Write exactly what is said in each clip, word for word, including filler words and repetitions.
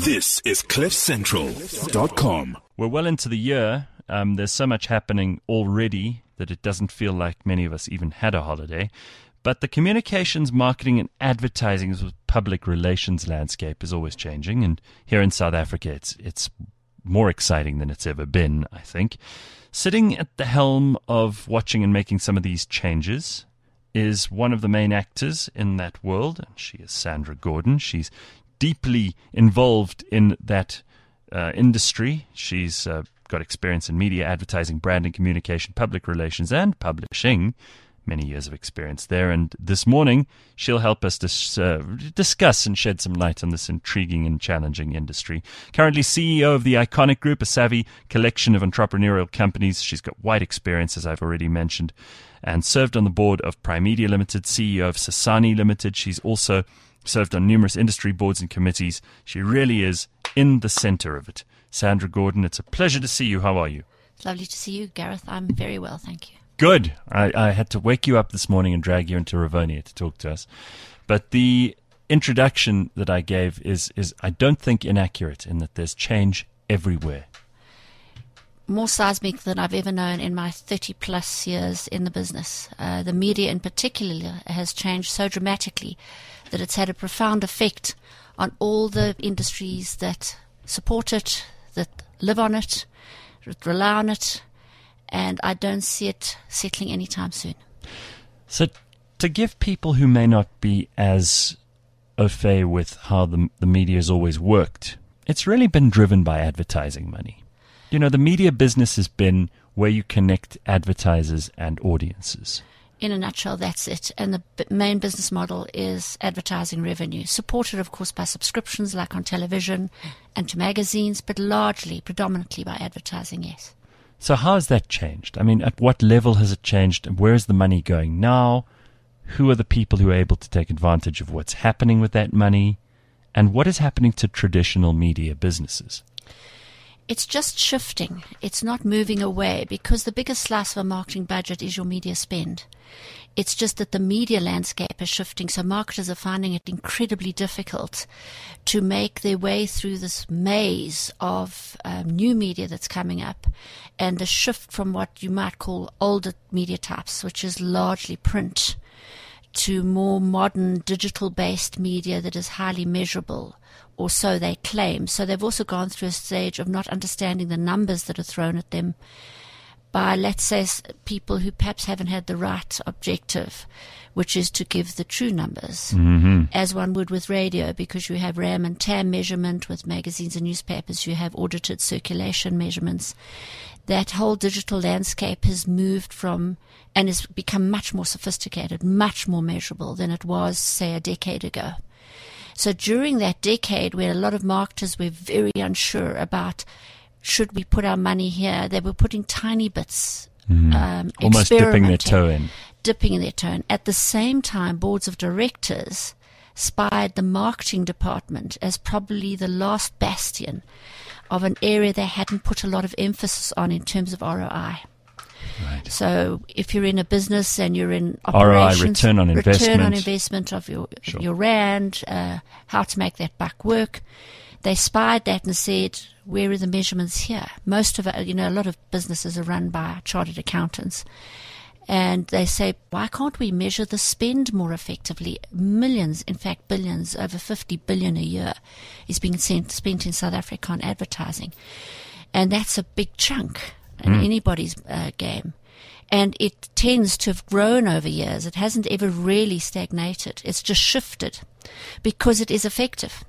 This is cliff central dot com. We're well into the year. Um, there's so much happening already that it doesn't feel like many of us even had a holiday. But the communications, marketing and advertising with public relations landscape is always changing. And here in South Africa, it's it's more exciting than it's ever been, I think. Sitting at the helm of watching and making some of these changes is one of the main actors in that world, and she is Sandra Gordon. She's deeply involved in that uh, industry. She's uh, got experience in media, advertising, branding, communication, public relations, and publishing. Many years of experience there. And this morning, she'll help us dis- uh, discuss and shed some light on this intriguing and challenging industry. Currently C E O of the Iconic Group, a savvy collection of entrepreneurial companies. She's got wide experience, as I've already mentioned, and served on the board of Prime Media Limited, C E O of Sasani Limited. She's also served on numerous industry boards and committees. She really is in the center of it. Sandra Gordon, it's a pleasure to see you. How are you? It's lovely to see you, Gareth. I'm very well, thank you. Good. I, I had to wake you up this morning and drag you into Rivonia to talk to us. But the introduction that I gave is, is I don't think, inaccurate in that there's change everywhere. More seismic than I've ever known in my thirty-plus years in the business. Uh, the media in particular has changed so dramatically that it's had a profound effect on all the industries that support it, that live on it, that rely on it, and I don't see it settling anytime soon. So to give people who may not be as au fait with how the, the media has always worked, it's really been driven by advertising money. You know, the media business has been where you connect advertisers and audiences. In a nutshell, that's it. And the b- main business model is advertising revenue, supported, of course, by subscriptions like on television and to magazines, but largely, predominantly by advertising, yes. So how has that changed? I mean, at what level has it changed? And where is the money going now? Who are the people who are able to take advantage of what's happening with that money? And what is happening to traditional media businesses? It's just shifting. It's not moving away because the biggest slice of a marketing budget is your media spend. It's just that the media landscape is shifting, so marketers are finding it incredibly difficult to make their way through this maze of um, new media that's coming up and the shift from what you might call older media types, which is largely print, to more modern digital-based media that is highly measurable, or so they claim. So they've also gone through a stage of not understanding the numbers that are thrown at them by, let's say, people who perhaps haven't had the right objective, which is to give the true numbers, mm-hmm. as one would with radio, because you have RAM and T A M measurement. With magazines and newspapers, you have audited circulation measurements. That whole digital landscape has moved from and has become much more sophisticated, much more measurable than it was, say, a decade ago. So during that decade, where a lot of marketers were very unsure about should we put our money here, they were putting tiny bits, mm. um, almost dipping their toe in. Dipping in their toe in. At the same time, boards of directors spied the marketing department as probably the last bastion of an area they hadn't put a lot of emphasis on in terms of R O I. Right. So if you're in a business and you're in operations, R O I, return on investment, return on investment of your sure. your rand, uh, how to make that buck work, they spied that and said, where are the measurements here? Most of it, you know, a lot of businesses are run by chartered accountants. And they say, why can't we measure the spend more effectively? Millions, in fact, billions, over fifty billion a year is being sent, spent in South Africa on advertising. And that's a big chunk in mm. anybody's uh, game. And it tends to have grown over years. It hasn't ever really stagnated. It's just shifted because it is effective.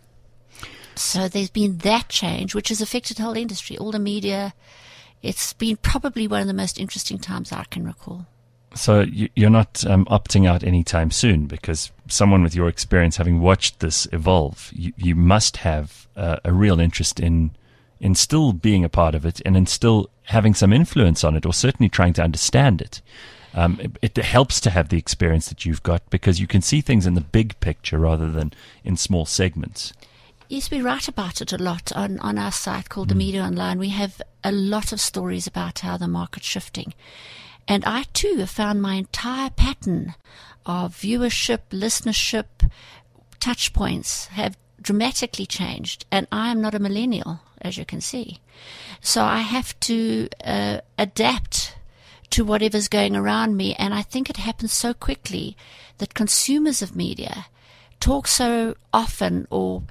So there's been that change, which has affected the whole industry, all the media. It's been probably one of the most interesting times I can recall. So you're not um, opting out anytime soon, because someone with your experience, having watched this evolve, you, you must have uh, a real interest in in still being a part of it and in still having some influence on it, or certainly trying to understand it. Um, it, it helps to have the experience that you've got, because you can see things in the big picture rather than in small segments. Yes, we write about it a lot on, on our site called mm. The Media Online. We have a lot of stories about how the market's shifting. And I, too, have found my entire pattern of viewership, listenership, touch points have dramatically changed, and I am not a millennial, as you can see. So I have to uh, adapt to whatever's going around me, and I think it happens so quickly that consumers of media talk so often or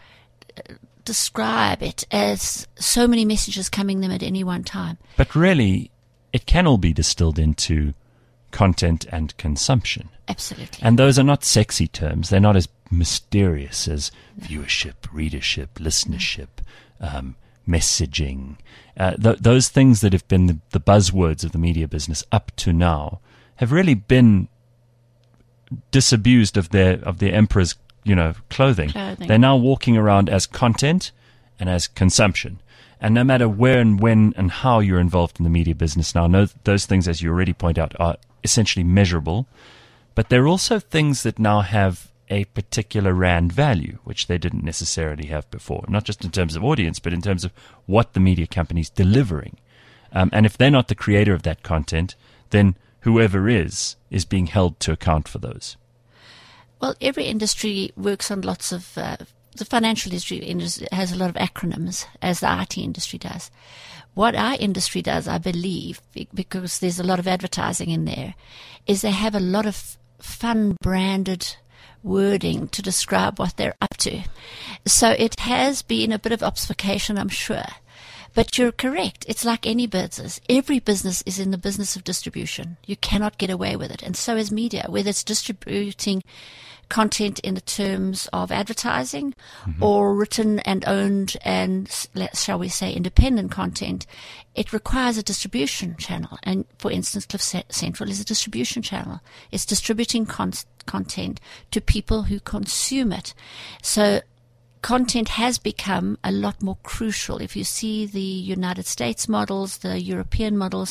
describe it as so many messages coming them at any one time. But really, it can all be distilled into content and consumption. Absolutely. And those are not sexy terms. They're not as mysterious as no. viewership, readership, listenership, um, messaging. Uh, th- those things that have been the, the buzzwords of the media business up to now have really been disabused of their of their emperor's, you know, clothing. clothing. They're now walking around as content and as consumption. And no matter where and when and how you're involved in the media business now, no, those things, as you already point out, are essentially measurable. But they're also things that now have a particular rand value, which they didn't necessarily have before, not just in terms of audience, but in terms of what the media company's delivering. Um, and if they're not the creator of that content, then whoever is, is being held to account for those. Well, every industry works on lots of, uh, the financial industry has a lot of acronyms, as the I T industry does. What our industry does, I believe, because there's a lot of advertising in there, is they have a lot of fun branded wording to describe what they're up to. So it has been a bit of obfuscation, I'm sure. But you're correct. It's like any business. Every business is in the business of distribution. You cannot get away with it. And so is media, whether it's distributing content in the terms of advertising mm-hmm. or written and owned and, shall we say, independent content. It requires a distribution channel. And, for instance, Cliff Central is a distribution channel. It's distributing con- content to people who consume it. So content has become a lot more crucial. If you see the United States models, the European models,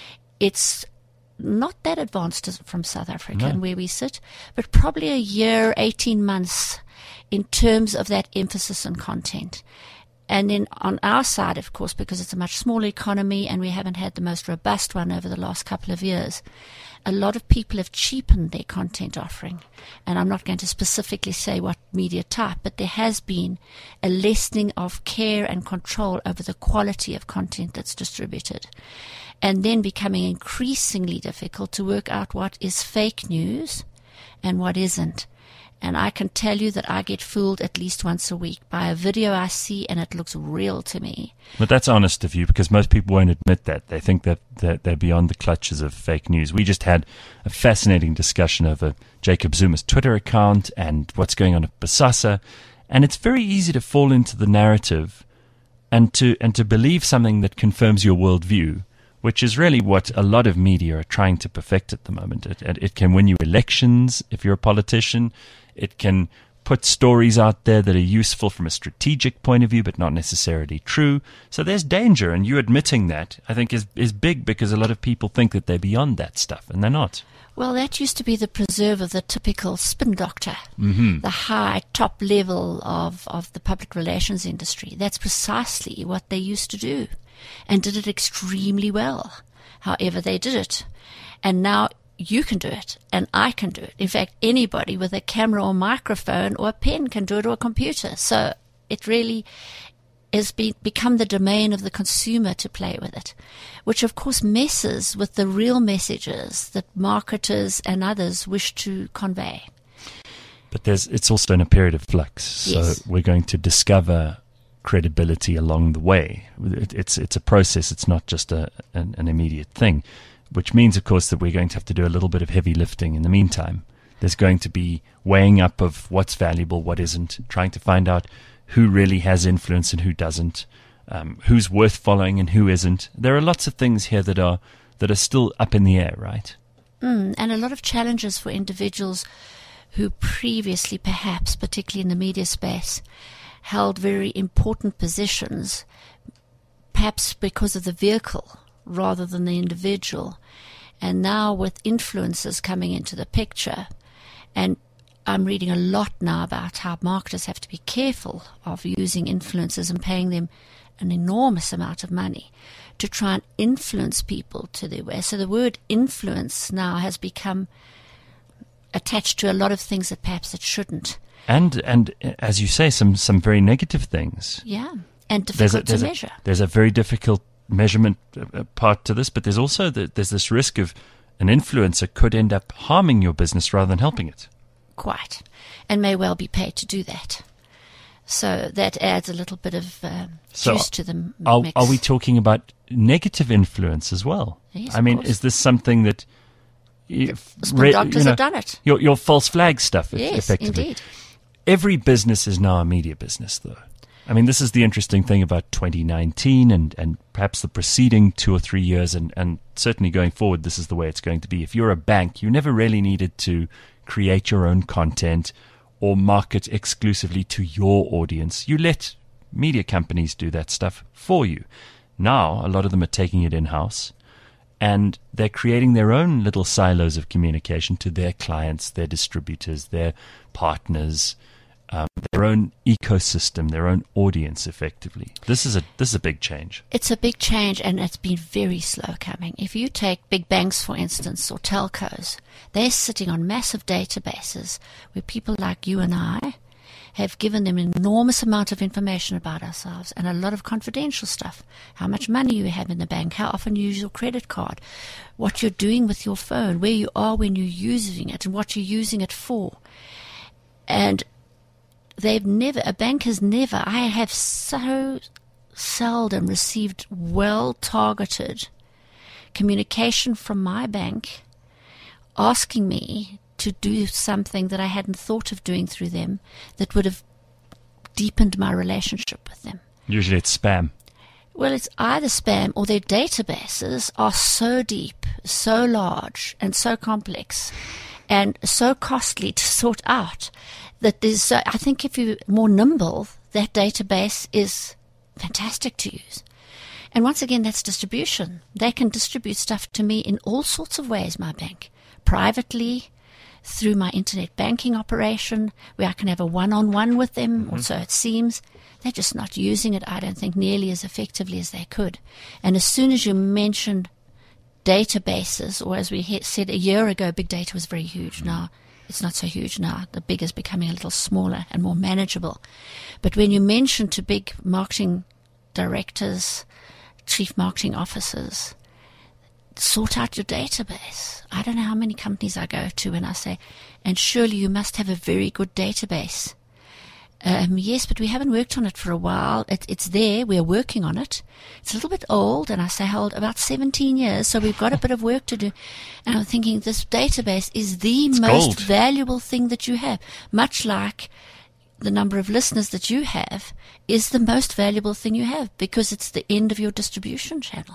it's not that advanced as from South Africa no. and where we sit, but probably a year, eighteen months in terms of that emphasis on content. And then on our side, of course, because it's a much smaller economy and we haven't had the most robust one over the last couple of years, a lot of people have cheapened their content offering. And I'm not going to specifically say what media type, but there has been a lessening of care and control over the quality of content that's distributed. And then becoming increasingly difficult to work out what is fake news and what isn't. And I can tell you that I get fooled at least once a week by a video I see and it looks real to me. But that's honest of you, because most people won't admit that. They think that, that they're beyond the clutches of fake news. We just had a fascinating discussion over Jacob Zuma's Twitter account and what's going on at Bosasa. And it's very easy to fall into the narrative and to and to believe something that confirms your worldview, which is really what a lot of media are trying to perfect at the moment. It, it can win you elections if you're a politician. It can put stories out there that are useful from a strategic point of view, but not necessarily true. So there's danger, and you admitting that, I think, is is big, because a lot of people think that they're beyond that stuff, and they're not. Well, that used to be the preserve of the typical spin doctor, mm-hmm. the high top level of, of the public relations industry. That's precisely what they used to do, and did it extremely well, however they did it. And now you can do it, and I can do it. In fact, anybody with a camera or microphone or a pen can do it, or a computer. So it really has be, become the domain of the consumer to play with it, which of course messes with the real messages that marketers and others wish to convey. But there's it's also in a period of flux. Yes. So we're going to discover credibility along the way. It, it's it's a process. It's not just a an, an immediate thing. Which means, of course, that we're going to have to do a little bit of heavy lifting in the meantime. There's going to be weighing up of what's valuable, what isn't, trying to find out who really has influence and who doesn't, um, who's worth following and who isn't. There are lots of things here that are that are still up in the air, right? Mm, and a lot of challenges for individuals who previously, perhaps, particularly in the media space, held very important positions, perhaps because of the vehicle rather than the individual. And now with influencers coming into the picture, and I'm reading a lot now about how marketers have to be careful of using influencers and paying them an enormous amount of money to try and influence people to their way. So the word influence now has become attached to a lot of things that perhaps it shouldn't. And, and as you say, some, some very negative things. Yeah, and difficult There's a, there's to a, measure. There's a very difficult measurement uh, part to this, but there's also the, there's this risk of an influencer could end up harming your business rather than helping it. Quite, and may well be paid to do that. So that adds a little bit of um, So juice to the m- Are, mix. are we talking about negative influence as well? Yes, I of mean, course. is this something that you, Some re- doctors you know, have done it. Your, your false flag stuff, eff- Yes, effectively. indeed. Every business is now a media business, though. I mean, this is the interesting thing about twenty nineteen and, and perhaps the preceding two or three years, and, and certainly going forward, this is the way it's going to be. If you're a bank, you never really needed to create your own content or market exclusively to your audience. You let media companies do that stuff for you. Now, a lot of them are taking it in-house, and they're creating their own little silos of communication to their clients, their distributors, their partners, um, their own ecosystem, their own audience, effectively. This is a this is a big change. It's a big change, and it's been very slow coming. If you take big banks, for instance, or telcos, they're sitting on massive databases where people like you and I have given them an enormous amount of information about ourselves and a lot of confidential stuff. How much money you have in the bank, how often you use your credit card, what you're doing with your phone, where you are when you're using it, and what you're using it for. And they've never, a bank has never, I have so seldom received well-targeted communication from my bank asking me to do something that I hadn't thought of doing through them that would have deepened my relationship with them. Usually it's spam. Well, it's either spam or their databases are so deep, so large, and so complex, and so costly to sort out that there's. So I think if you're more nimble, that database is fantastic to use. And once again, that's distribution. They can distribute stuff to me in all sorts of ways, my bank. Privately, through my internet banking operation, where I can have a one-on-one with them, mm-hmm. or so it seems. They're just not using it, I don't think, nearly as effectively as they could. And as soon as you mentioned databases, or as we said a year ago, big data was very huge. Now, it's not so huge now. The big is becoming a little smaller and more manageable. But when you mention to big marketing directors, chief marketing officers, sort out your database. I don't know how many companies I go to and I say, and surely you must have a very good database. Um, yes, but we haven't worked on it for a while. It, it's there. We're working on it. It's a little bit old, and I say, hold, about seventeen years, so we've got a bit of work to do. And I'm thinking this database is the it's most gold. valuable thing that you have, much like the number of listeners that you have is the most valuable thing you have, because it's the end of your distribution channel.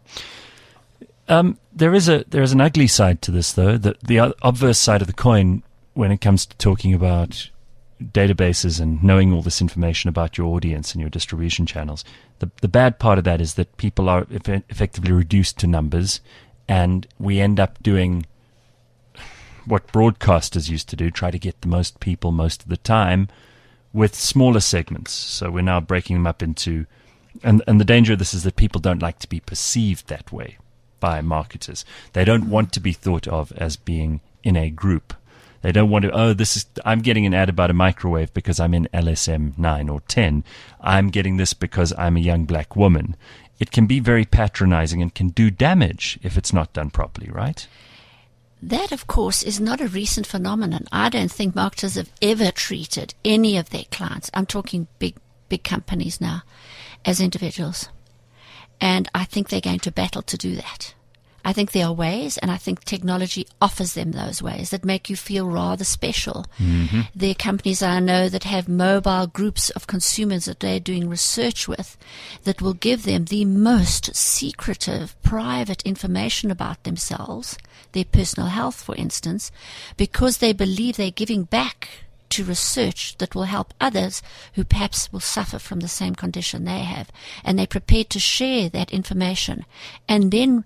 Um, there is a there is an ugly side to this, though. The the obverse side of the coin, when it comes to talking about databases and knowing all this information about your audience and your distribution channels, the the bad part of that is that people are eff- effectively reduced to numbers, and we end up doing what broadcasters used to do: try to get the most people most of the time with smaller segments. So we're now breaking them up into, and and the danger of this is that people don't like to be perceived that way by marketers. They don't want to be thought of as being in a group. They don't want to, oh, this is, I'm getting an ad about a microwave because I'm in L S M nine or ten. I'm getting this because I'm a young black woman. It can be very patronizing and can do damage if it's not done properly, right? That, of course, is not a recent phenomenon. I don't think marketers have ever treated any of their clients, I'm talking big, big companies now, as individuals. And I think they're going to battle to do that. I think there are ways, and I think technology offers them those ways that make you feel rather special. Mm-hmm. There are companies I know that have mobile groups of consumers that they're doing research with that will give them the most secretive, private information about themselves, their personal health, for instance, because they believe they're giving back to research that will help others who perhaps will suffer from the same condition they have. And they're prepared to share that information and then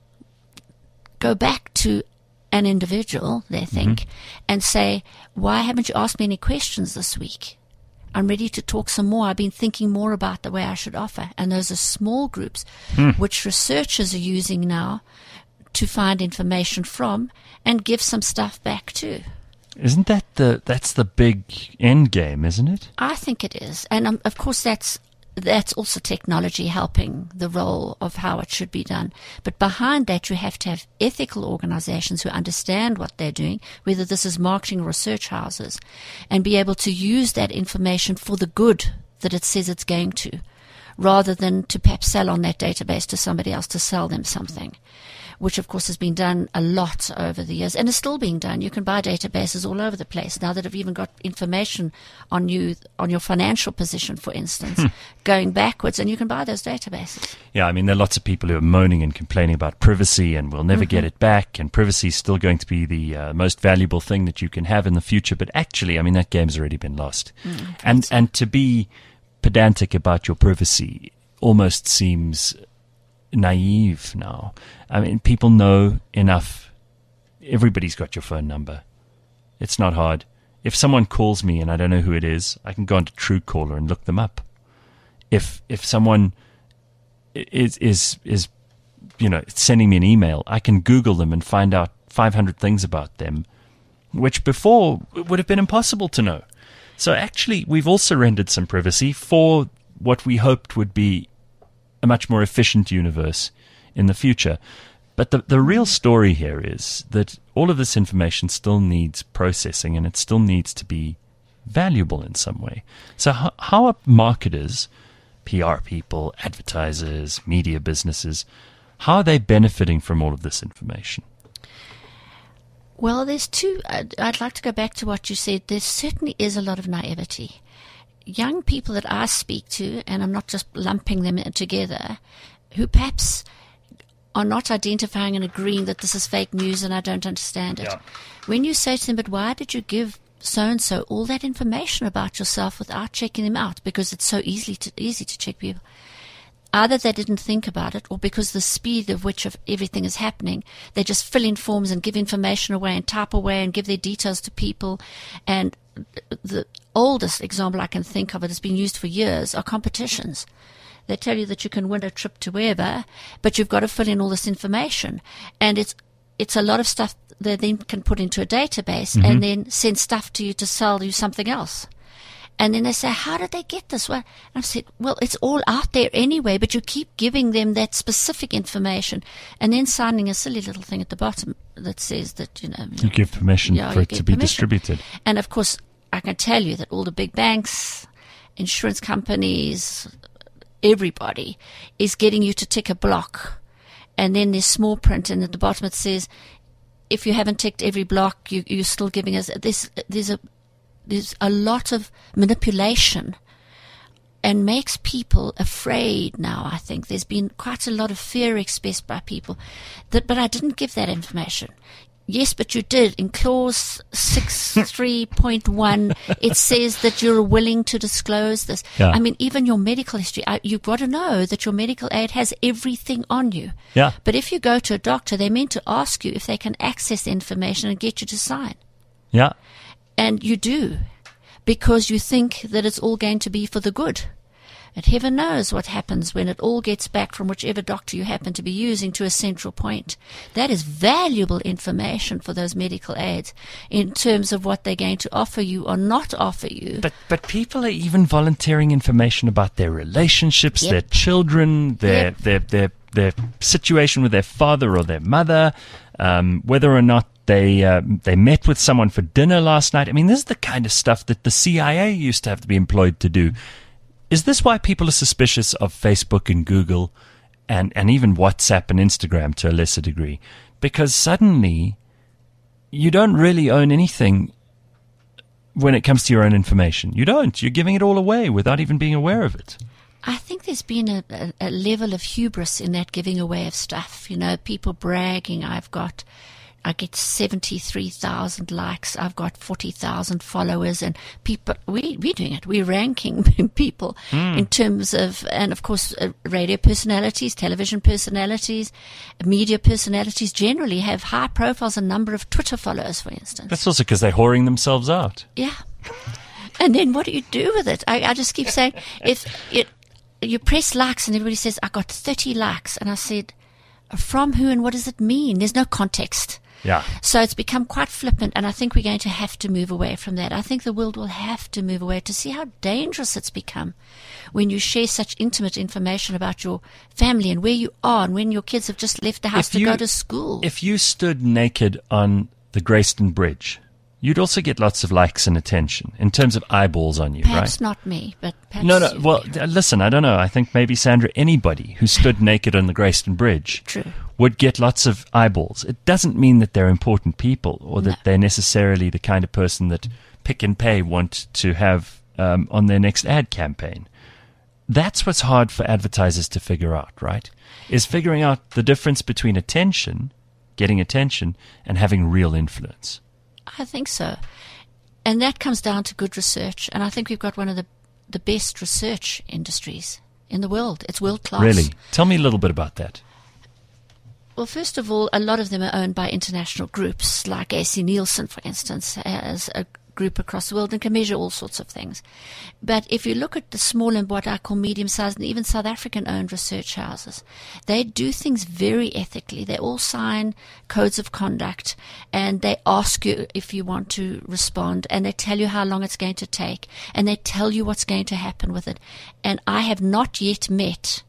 go back to an individual, they think, mm-hmm. and say, why haven't you asked me any questions this week? I'm ready to talk some more. I've been thinking more about the way I should offer. And those are small groups, mm. which researchers are using now to find information from and give some stuff back to. Isn't that the that's the big end game, isn't it? I think it is. And um, of course that's that's also technology helping the role of how it should be done. But behind that, you have to have ethical organizations who understand what they're doing, whether this is marketing or research houses, and be able to use that information for the good that it says it's going to, rather than to perhaps sell on that database to somebody else to sell them something, which of course has been done a lot over the years and is still being done. You can buy databases all over the place now that have even got information on you, on your financial position, for instance, hmm. going backwards, and you can buy those databases. Yeah, I mean, there are lots of people who are moaning and complaining about privacy and we'll never mm-hmm. get it back, and privacy is still going to be the uh, most valuable thing that you can have in the future. But actually, I mean, that game's already been lost. Mm, and so. And to be pedantic about your privacy almost seems naive now. I mean, people know enough. Everybody's got your phone number. It's not hard. If someone calls me and I don't know who it is, I can go onto Truecaller and look them up. If if someone is is is you know sending me an email, I can Google them and find out five hundred things about them, which before would have been impossible to know. So actually, we've all surrendered some privacy for what we hoped would be a much more efficient universe in the future. But the, the real story here is that all of this information still needs processing, and it still needs to be valuable in some way. So how, how are marketers, P R people, advertisers, media businesses, how are they benefiting from all of this information? Well, there's two. I'd, I'd like to go back to what you said. There certainly is a lot of naivety. Young people that I speak to, and I'm not just lumping them together, who perhaps are not identifying and agreeing that this is fake news and I don't understand it. Yeah. When you say to them, but why did you give so-and-so all that information about yourself without checking them out? Because it's so easy to, easy to check people. Either they didn't think about it, or because the speed of which of everything is happening, they just fill in forms and give information away and type away and give their details to people. And the oldest example I can think of, it has been used for years, are competitions. They tell you that you can win a trip to wherever, but you've got to fill in all this information. And it's it's a lot of stuff they then can put into a database mm-hmm. and then send stuff to you to sell you something else. And then they say, how did they get this? Well, and I said, well, it's all out there anyway, but you keep giving them that specific information and then signing a silly little thing at the bottom that says that, you know. You give permission yeah, for it to be permission. distributed. And, of course, I can tell you that all the big banks, insurance companies, everybody is getting you to tick a block. And then there's small print, and at the bottom it says, if you haven't ticked every block, you, you're still giving us this. There's a There's a lot of manipulation and makes people afraid now, I think. There's been quite a lot of fear expressed by people. That, but I didn't give that information. Yes, but you did. In clause sixty-three point one, it says that you're willing to disclose this. Yeah. I mean, even your medical history, I, you've got to know that your medical aid has everything on you. Yeah. But if you go to a doctor, they're meant to ask you if they can access the information and get you to sign. Yeah. And you do, because you think that it's all going to be for the good. And heaven knows what happens when it all gets back from whichever doctor you happen to be using to a central point. That is valuable information for those medical aids in terms of what they're going to offer you or not offer you. But but people are even volunteering information about their relationships, yep. their children, their, yep. their, their, their situation with their father or their mother, um, whether or not They uh, they met with someone for dinner last night. I mean, this is the kind of stuff that the C I A used to have to be employed to do. Is this why people are suspicious of Facebook and Google and, and even WhatsApp and Instagram to a lesser degree? Because suddenly you don't really own anything when it comes to your own information. You don't. You're giving it all away without even being aware of it. I think there's been a, a, a level of hubris in that giving away of stuff. You know, people bragging, I've got... I get seventy-three thousand likes. I've got forty thousand followers, and people, we, we're doing it. We're ranking people mm. in terms of, and of course, uh, radio personalities, television personalities, media personalities generally have high profiles, a number of Twitter followers, for instance. That's also because they're whoring themselves out. Yeah. And then what do you do with it? I, I just keep saying, if it, you press likes and everybody says, I got thirty likes. And I said, from who and what does it mean? There's no context. Yeah. So it's become quite flippant, and I think we're going to have to move away from that. I think the world will have to move away to see how dangerous it's become when you share such intimate information about your family and where you are and when your kids have just left the house If to you- go to school. If you stood naked on the Greyston Bridge, you'd also get lots of likes and attention in terms of eyeballs on you, Perhaps right? not me, but perhaps No, no. you. Well, uh, listen, I don't know. I think maybe, Sandra, anybody who stood naked on the Greyston Bridge True. would get lots of eyeballs. It doesn't mean that they're important people or that No. they're necessarily the kind of person that Pick and Pay want to have um, on their next ad campaign. That's what's hard for advertisers to figure out, right? Is figuring out the difference between attention, getting attention, and having real influence. I think so. And that comes down to good research. And I think we've got one of the, the best research industries in the world. It's world class. Really? Tell me a little bit about that. Well, first of all, a lot of them are owned by international groups, like A C Nielsen, for instance, as a group across the world and can measure all sorts of things. But if you look at the small and what I call medium-sized and even South African-owned research houses, they do things very ethically. They all sign codes of conduct, and they ask you if you want to respond, and they tell you how long it's going to take, and they tell you what's going to happen with it. And I have not yet met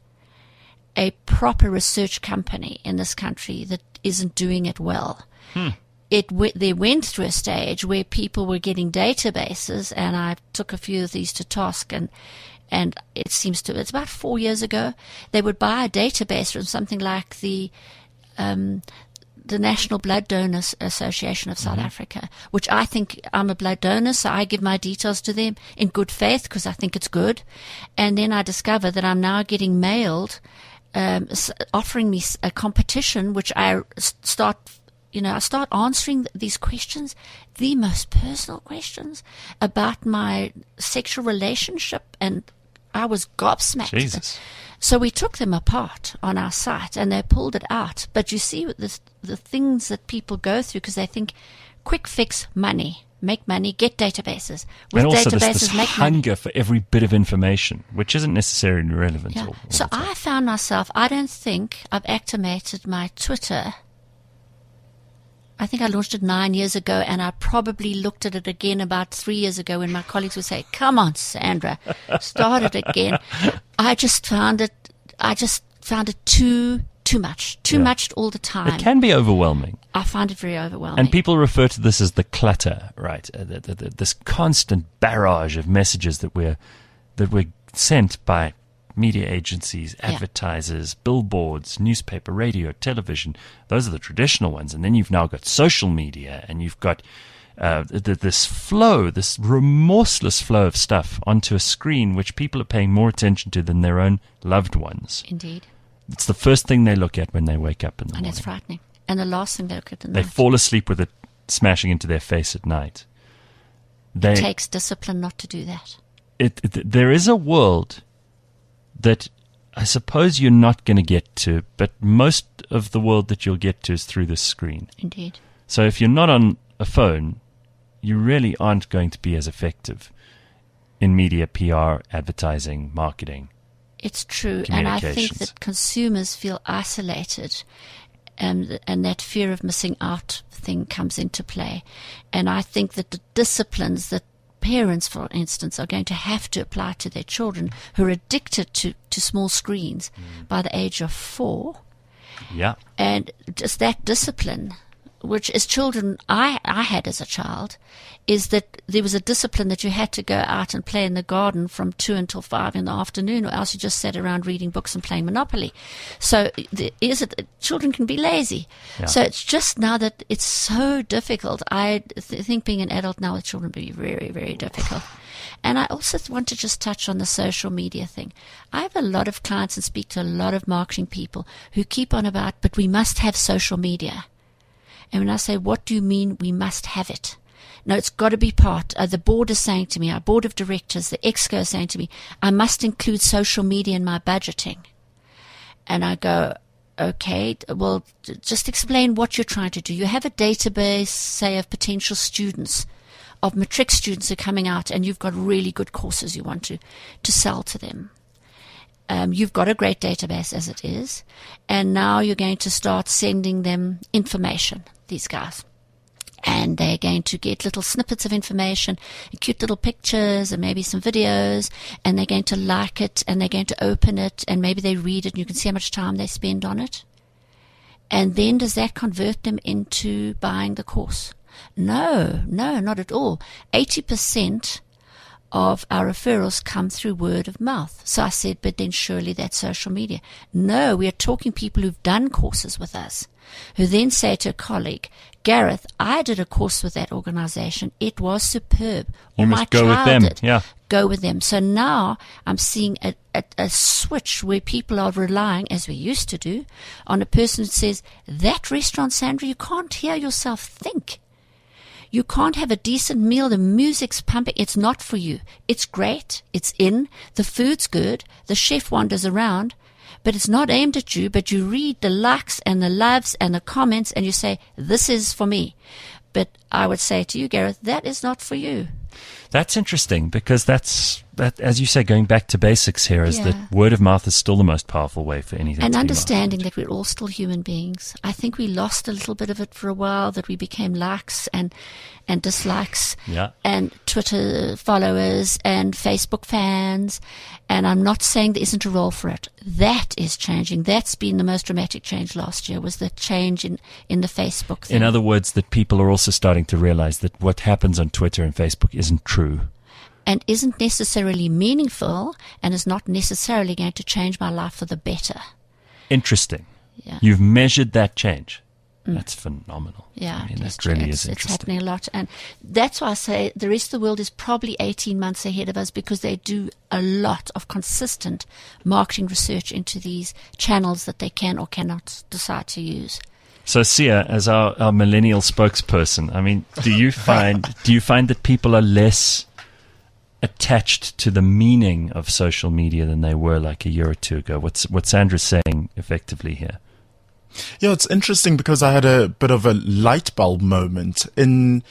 a proper research company in this country that isn't doing it well. Hmm. It w- they went through a stage where people were getting databases, and I took a few of these to task, and and it seems to, it's about four years ago, they would buy a database from something like the um, the National Blood Donors Association of South mm-hmm. Africa, which I think, I'm a blood donor, so I give my details to them in good faith because I think it's good. And then I discover that I'm now getting mailed um, offering me a competition, which I start You know, I start answering these questions, the most personal questions about my sexual relationship, and I was gobsmacked. Jesus. So we took them apart on our site, and they pulled it out. But you see the, the things that people go through because they think, quick fix, money, make money, get databases. With and also databases, this, this make hunger money. for every bit of information, which isn't necessarily relevant. Yeah. All, all so the time. I found myself, I don't think I've activated my Twitter. I think I launched it nine years ago, and I probably looked at it again about three years ago when my colleagues would say, come on, Sandra, start it again. I just found it, I just found it too, too much, too Yeah. much all the time. It can be overwhelming. I find it very overwhelming. And people refer to this as the clutter, right? Uh, the, the, the, this constant barrage of messages that we're, that we're sent by media agencies, advertisers, yeah. billboards, newspaper, radio, television. Those are the traditional ones. And then you've now got social media, and you've got uh, th- this flow, this remorseless flow of stuff onto a screen, which people are paying more attention to than their own loved ones. Indeed. It's the first thing they look at when they wake up in the and morning. And it's frightening. And the last thing they look at in the They night. fall asleep with it smashing into their face at night. They, it takes discipline not to do that. It, it, there is a world that I suppose you're not going to get to, but most of the world that you'll get to is through this screen. Indeed. So if you're not on a phone, you really aren't going to be as effective in media, P R, advertising, marketing. It's true, and I think that consumers feel isolated, and and that fear of missing out thing comes into play. And I think that the disciplines that parents, for instance, are going to have to apply to their children who are addicted to, to small screens mm. by the age of four. Yeah. And just that discipline, which as children I, I had as a child, is that there was a discipline that you had to go out and play in the garden from two until five in the afternoon, or else you just sat around reading books and playing Monopoly. So is it children can be lazy. Yeah. So it's just now that it's so difficult. I th- think being an adult now with children will be very, very difficult. And I also want to just touch on the social media thing. I have a lot of clients and speak to a lot of marketing people who keep on about, but we must have social media. And when I say, what do you mean we must have it? No, it's got to be part. Uh, the board is saying to me, our board of directors, the exco is saying to me, I must include social media in my budgeting. And I go, okay, well, just explain what you're trying to do. You have a database, say, of potential students, of matric students who are coming out, and you've got really good courses you want to, to sell to them. Um, you've got a great database as it is, and now you're going to start sending them information. these guys. And they're going to get little snippets of information, cute little pictures and maybe some videos, and they're going to like it, and they're going to open it, and maybe they read it, and you can see how much time they spend on it. And then does that convert them into buying the course? No, no, not at all. eighty percent of our referrals come through word of mouth. So I said, but then surely that's social media. No, we are talking people who've done courses with us, who then say to a colleague, Gareth, I did a course with that organization. It was superb. You or must my go with child them. did. Yeah. Go with them. So now I'm seeing a, a, a switch where people are relying, as we used to do, on a person who says, that restaurant, Sandra, you can't hear yourself think. You can't have a decent meal. The music's pumping. It's not for you. It's great. It's in. The food's good. The chef wanders around. But it's not aimed at you. But you read the likes and the loves and the comments and you say, this is for me. But I would say to you, Gareth, that is not for you. That's interesting because that's, that, as you say, going back to basics here, is Yeah. that word of mouth is still the most powerful way for anything And to be understanding marketed. that we're all still human beings. I think we lost a little bit of it for a while, that we became likes and, and dislikes Yeah. and Twitter followers and Facebook fans. And I'm not saying there isn't a role for it. That is changing. That's been the most dramatic change last year, was the change in, in the Facebook thing. In other words, that people are also starting to realize that what happens on Twitter and Facebook isn't true. And isn't necessarily meaningful and is not necessarily going to change my life for the better. Interesting. Yeah. You've measured that change. That's phenomenal. Yeah, I mean, it is that really true. is it's, it's interesting. happening a lot. And that's why I say the rest of the world is probably eighteen months ahead of us, because they do a lot of consistent marketing research into these channels that they can or cannot decide to use. So, Sia, as our, our millennial spokesperson, I mean, do you find do you find that people are less attached to the meaning of social media than they were like a year or two ago? What's what Sandra's saying effectively here? Yeah, it's interesting because I had a bit of a light bulb moment in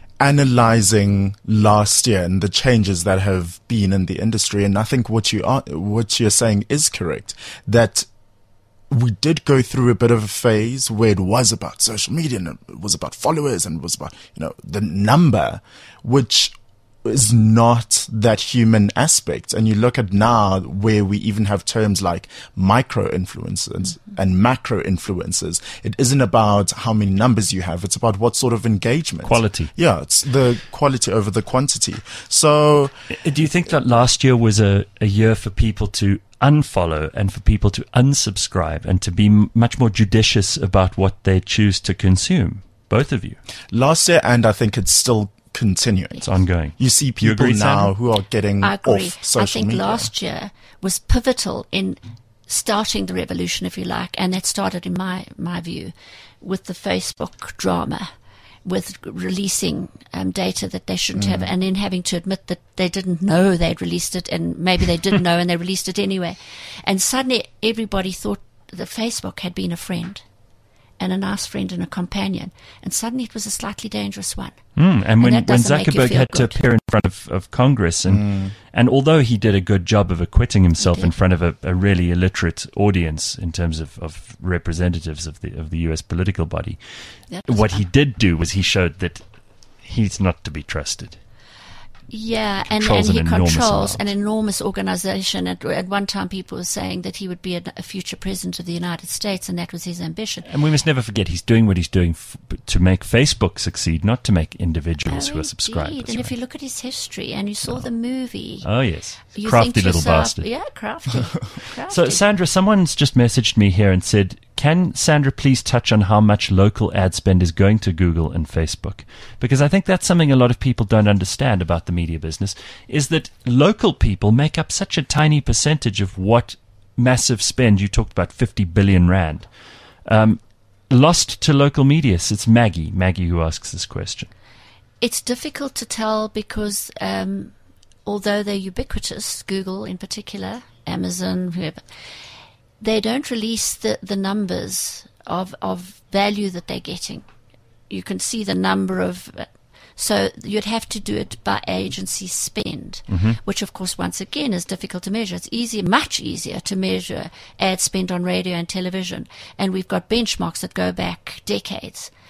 analyzing last year and the changes that have been in the industry. And I think what you are, what you're saying is correct, that we did go through a bit of a phase where it was about social media and it was about followers and it was about, you know, the number, which is not that human aspect. And you look at now where we even have terms like micro influencers mm-hmm. and macro influencers. It isn't about how many numbers you have. It's about what sort of engagement. Quality. Yeah, it's the quality over the quantity. So do you think that last year was a, a year for people to unfollow and for people to unsubscribe and to be m- much more judicious about what they choose to consume? Both of you. Last year, and I think it's still continuing. It's ongoing. You see You people agree, now Sandra? who are getting I agree. off social I think media. last year was pivotal in starting the revolution, if you like, and that started, in my, my view, with the Facebook drama, with releasing um, data that they shouldn't Mm. have, and then having to admit that they didn't know they'd released it, and maybe they did know and they released it anyway. And suddenly everybody thought that Facebook had been a friend, and a nice friend and a companion, and suddenly it was a slightly dangerous one. Mm, and when, that when doesn't make you Zuckerberg feel had to good. appear in front of, of Congress, and Mm. and although he did a good job of acquitting himself He in did. front of a, a really illiterate audience in terms of, of representatives of the of the U S political body, That was what fun. he did do was he showed that he's not to be trusted. Yeah, and, and Controls he an enormous controls amount. an enormous organization. At, at one time, people were saying that he would be a, a future president of the United States, and that was his ambition. And we must never forget he's doing what he's doing f- to make Facebook succeed, not to make individuals Oh, who are subscribers. indeed. And if right? you look at his history, and you saw the movie, Oh yes, you crafty think to little yourself, bastard. Yeah, crafty. crafty. So, Sandra, someone's just messaged me here and said, can Sandra please touch on how much local ad spend is going to Google and Facebook? Because I think that's something a lot of people don't understand about the media business, is that local people make up such a tiny percentage of what massive spend, you talked about fifty billion rand, um, lost to local media. So it's Maggie, Maggie who asks this question. It's difficult to tell because um, although they're ubiquitous, Google in particular, Amazon, whoever, they don't release the, the numbers of, of value that they're getting. You can see the number of... So you'd have to do it by agency spend, Mm-hmm. which, of course, once again, is difficult to measure. It's easier, much easier to measure ad spend on radio and television. And we've got benchmarks that go back decades.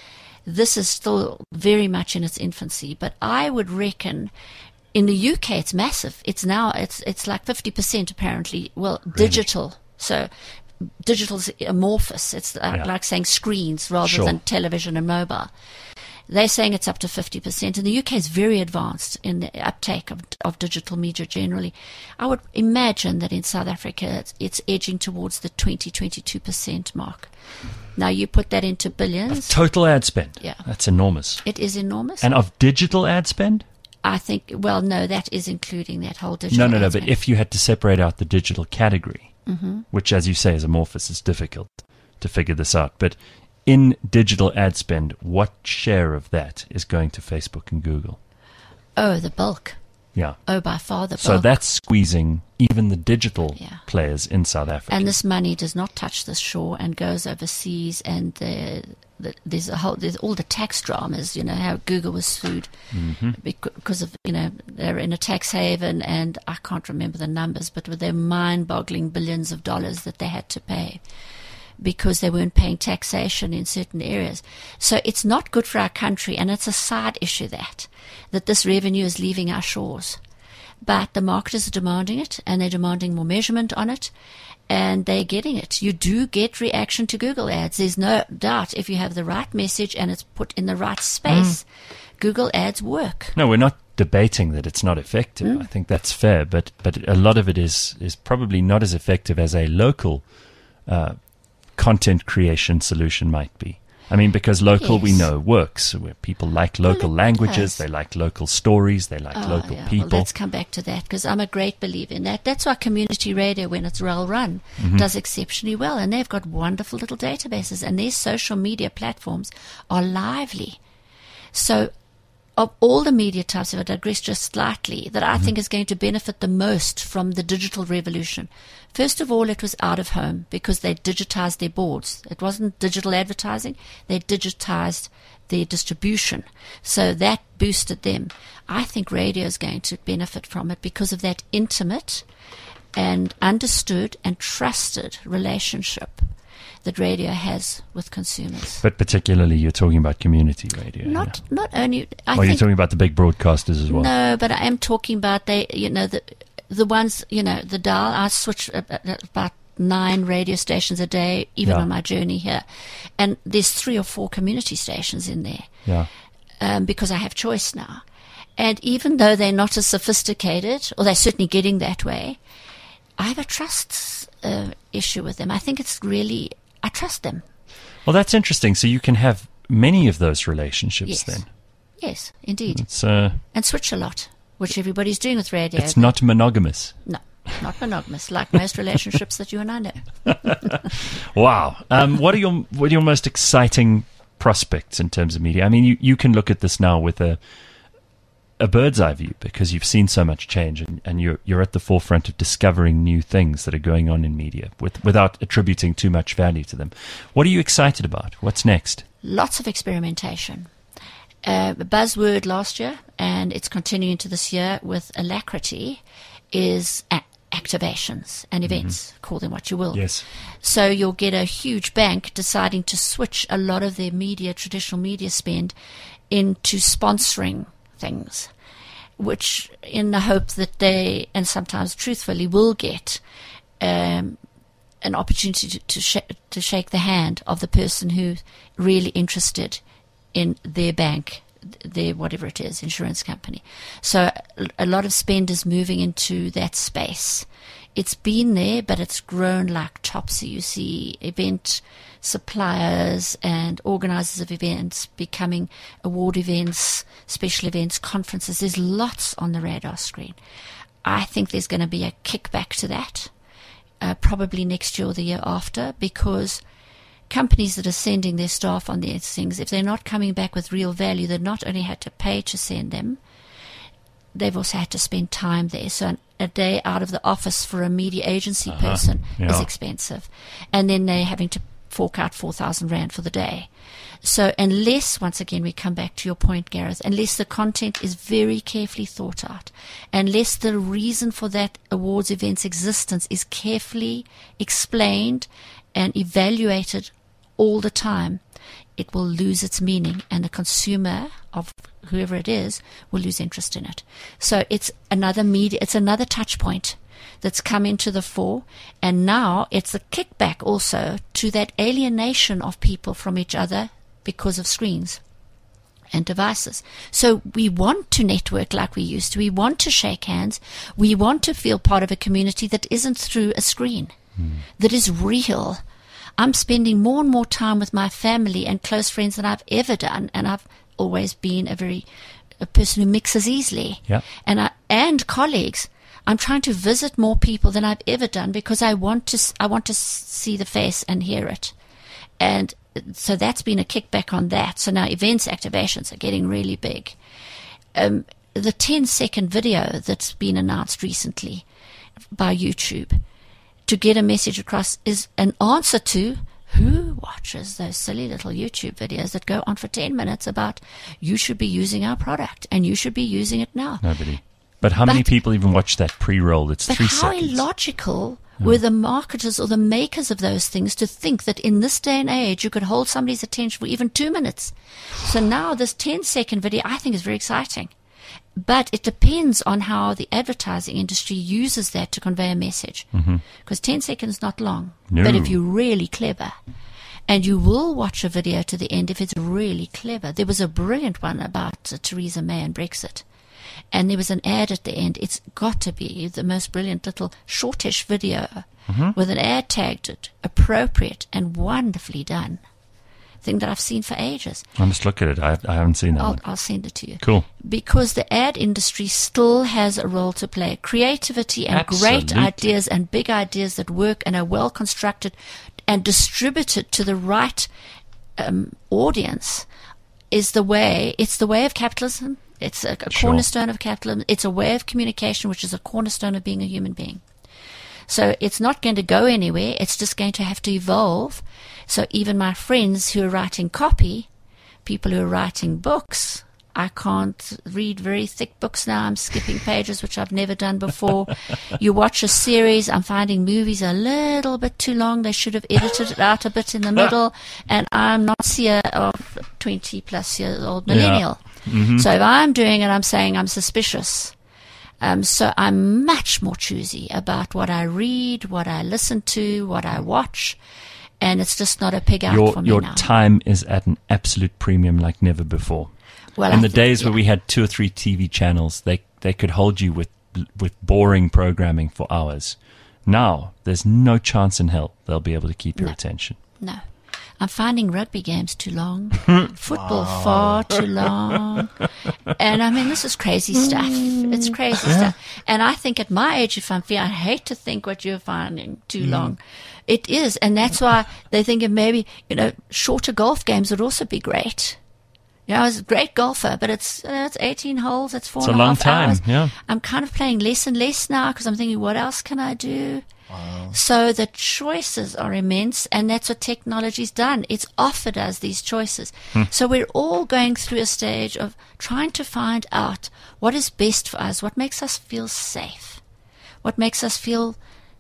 this is still very much in its infancy. But I would reckon in the U K it's massive. It's now, it's it's like fifty percent apparently, well, Really? digital. So digital's amorphous. It's uh, Yeah. like saying screens rather Sure. than television and mobile. They're saying it's up to fifty percent, and the U K is very advanced in the uptake of, of digital media generally. I would imagine that in South Africa it's, it's edging towards the twenty, twenty-two percent mark. Now you put that into billions, Total ad spend. Yeah. That's enormous. it is enormous. And of digital ad spend? I think, well, no, that is including that whole digital No, no, no. ad But spend. if you had to separate out the digital category, Mm-hmm. which, as you say, is amorphous, it's difficult to figure this out. But in digital ad spend, what share of that is going to Facebook and Google? Oh, the bulk. Yeah. Oh, by far the bulk. So that's squeezing even the digital Yeah. players in South Africa. And this money does not touch the shore and goes overseas. And the, the, there's a whole, there's all the tax dramas. You know how Google was sued Mm-hmm. because of, you know, they're in a tax haven, and I can't remember the numbers, but they're mind-boggling billions of dollars that they had to pay because they weren't paying taxation in certain areas. So it's not good for our country, and it's a side issue that that this revenue is leaving our shores. But the marketers are demanding it, and they're demanding more measurement on it, and they're getting it. You do get reaction to Google ads. There's no doubt if you have the right message and it's put in the right space, Google ads work. No, we're not debating that it's not effective. Mm. I think that's fair, but but a lot of it is is probably not as effective as a local uh, content creation solution might be. I mean, because local we Yes. know works. Where people like local Well, it languages, does. they like local stories, they like Oh, local yeah. people. Well, let's come back to that because I'm a great believer in that. That's why community radio, when it's well run, Mm-hmm. does exceptionally well. And they've got wonderful little databases, and their social media platforms are lively. So, of all the media types, if I digress just slightly, that I Mm-hmm. think is going to benefit the most from the digital revolution. First of all, it was out of home because they digitized their boards. It wasn't digital advertising. They digitized their distribution. So that boosted them. I think radio is going to benefit from it because of that intimate and understood and trusted relationship that radio has with consumers. But particularly, you're talking about community radio. Not not only I yeah. Or you're think talking about the big broadcasters as well. no, but I am talking about they, you know, the the ones, you know, the dial. I switch about, about nine radio stations a day, even Yeah. on my journey here, and there's three or four community stations in there Yeah. um, because I have choice now. And even though they're not as sophisticated, or they're certainly getting that way, I have a trust uh, issue with them. I think it's really, I trust them. Well, that's interesting. So you can have many of those relationships Yes. then. Yes, indeed. It's uh, And switch a lot, which everybody's doing with radio. it's not monogamous. No, not monogamous, like most relationships that you and I know. Wow. Um, what are your what are your most exciting prospects in terms of media? I mean, you, you can look at this now with a a bird's eye view because you've seen so much change, and, and you're you're at the forefront of discovering new things that are going on in media with, without attributing too much value to them. What are you excited about? What's next? Lots of experimentation. Uh, a buzzword last year, and it's continuing to this year with alacrity, is a- activations and events. Call them what you will. Yes. So you'll get a huge bank deciding to switch a lot of their media, traditional media spend, into sponsoring things, which in the hope that they, and sometimes truthfully, will get um, an opportunity to to, sh- to shake the hand of the person who's really interested in their bank, their whatever it is, insurance company. So a lot of spend is moving into that space. It's been there, but it's grown like topsy. You see event suppliers and organizers of events becoming award events, special events, conferences. There's lots on the radar screen. I think there's going to be a kickback to that, uh, probably next year or the year after, because companies that are sending their staff on these things, if they're not coming back with real value, they've not only had to pay to send them, they've also had to spend time there. So an, a day out of the office for a media agency Uh-huh. person is Yeah. expensive. And then they're having to fork out four thousand rand for the day. So unless, once again, we come back to your point, Gareth, unless the content is very carefully thought out, unless the reason for that awards event's existence is carefully explained and evaluated all the time, it will lose its meaning, and the consumer of whoever it is will lose interest in it. So it's another media, it's another touch point that's come into the fore, and now it's a kickback also to that alienation of people from each other because of screens and devices. So we want to network like we used to. We want to shake hands. We want to feel part of a community that isn't through a screen, mm. that is real. I'm spending more and more time with my family and close friends than I've ever done, and I've always been a very a person who mixes easily. Yeah. And I, and colleagues. I'm trying to visit more people than I've ever done because I want to I want to see the face and hear it. And so that's been a kickback on that. So now events activations are getting really big. Um, the ten second video that's been announced recently by YouTube to get a message across is an answer to who watches those silly little YouTube videos that go on for ten minutes about you should be using our product and you should be using it now. Nobody. But how many But- people even watch that pre-roll that's But three how seconds? illogical were the marketers or the makers of those things to think that in this day and age you could hold somebody's attention for even two minutes? So now this ten second video I think is very exciting. But it depends on how the advertising industry uses that to convey a message. Because ten seconds is not long. No. But if you're really clever, and you will watch a video to the end if it's really clever. There was a brilliant one about uh, Theresa May and Brexit. And there was an ad at the end. It's got to be the most brilliant little shortish video mm-hmm. with an ad tagged it, appropriate and wonderfully done. Thing that I've seen for ages. I must look at it. I, I haven't seen that I'll, one. I'll send it to you. Cool. Because the ad industry still has a role to play. Creativity and Absolutely. great ideas and big ideas that work and are well constructed and distributed to the right um, audience is the way. It's the way of capitalism. It's a, a Sure. cornerstone of capitalism. It's a way of communication, which is a cornerstone of being a human being. So it's not going to go anywhere. It's just going to have to evolve. So even my friends who are writing copy, people who are writing books, I can't read very thick books now. I'm skipping pages, which I've never done before. You watch a series, I'm finding movies a little bit too long. They should have edited it out a bit in the middle. And I'm not seer of twenty plus years old millennial. Yeah. Mm-hmm. So if I'm doing it, I'm saying I'm suspicious. Um, so I'm much more choosy about what I read, what I listen to, what I watch. And it's just not a pig out Your for me your now. time is at an absolute premium like never before. Well, In I the think- days yeah. where we had two or three T V channels, they they could hold you with with boring programming for hours. Now there's no chance in hell they'll be able to keep your No. attention. No. I'm finding rugby games too long, football far too long. And I mean, this is crazy stuff. It's crazy stuff. And I think at my age, if I'm feeling, I hate to think what you're finding too long. It is. And that's why they think of maybe, you know, shorter golf games would also be great. You know, I was a great golfer, but it's uh, it's eighteen holes, it's four It's and a a long half time, hours. yeah. I'm kind of playing less and less now because I'm thinking, what else can I do? So the choices are immense, and that's what technology's done. It's offered us these choices. So we're all going through a stage of trying to find out what is best for us, what makes us feel safe, what makes us feel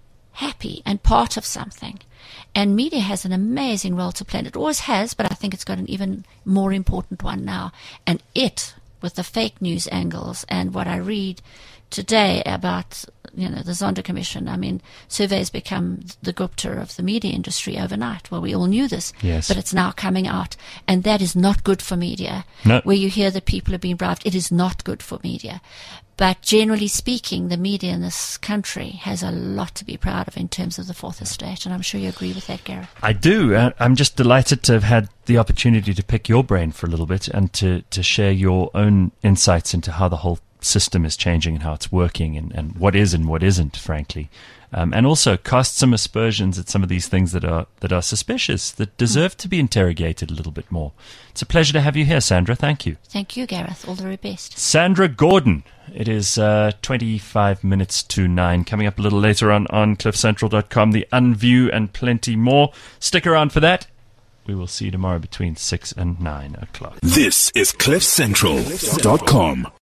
happy and part of something. And media has an amazing role to play. And it always has, but I think it's got an even more important one now. And it, with the fake news angles and what I read today about, you know, the Zondo Commission. I mean, surveys become the Gupta of the media industry overnight. Well, we all knew this, Yes. but it's now coming out, and that is not good for media. No. Where you hear that people are being bribed, it is not good for media. But generally speaking, the media in this country has a lot to be proud of in terms of the fourth estate, and I'm sure you agree with that, Gareth. I do. Uh, I'm just delighted to have had the opportunity to pick your brain for a little bit and to, to share your own insights into how the whole system is changing and how it's working and, and what is and what isn't, frankly. Um, and also cast some aspersions at some of these things that are that are suspicious, that deserve to be interrogated a little bit more. It's a pleasure to have you here, Sandra. Thank you. Thank you, Gareth. All the very best. Sandra Gordon. It is uh, twenty-five minutes to nine. Coming up a little later on on cliff central dot com, the Unview and plenty more. Stick around for that. We will see you tomorrow between six and nine o'clock. This is cliff central dot com.